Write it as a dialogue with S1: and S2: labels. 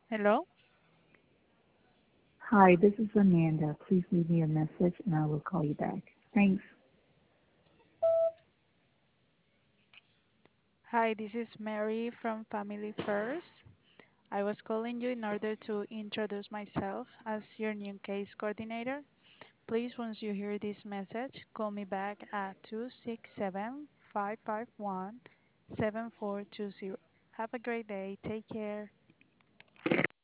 S1: Hello?
S2: Hi, this is Amanda. Please leave me a message and I will call you back. Thanks.
S1: Hi, this is Mary from Family First. I was calling you in order to introduce myself as your new case coordinator. Please, once you hear this message, call me back at 267 551 7420. Have a great day. Take care.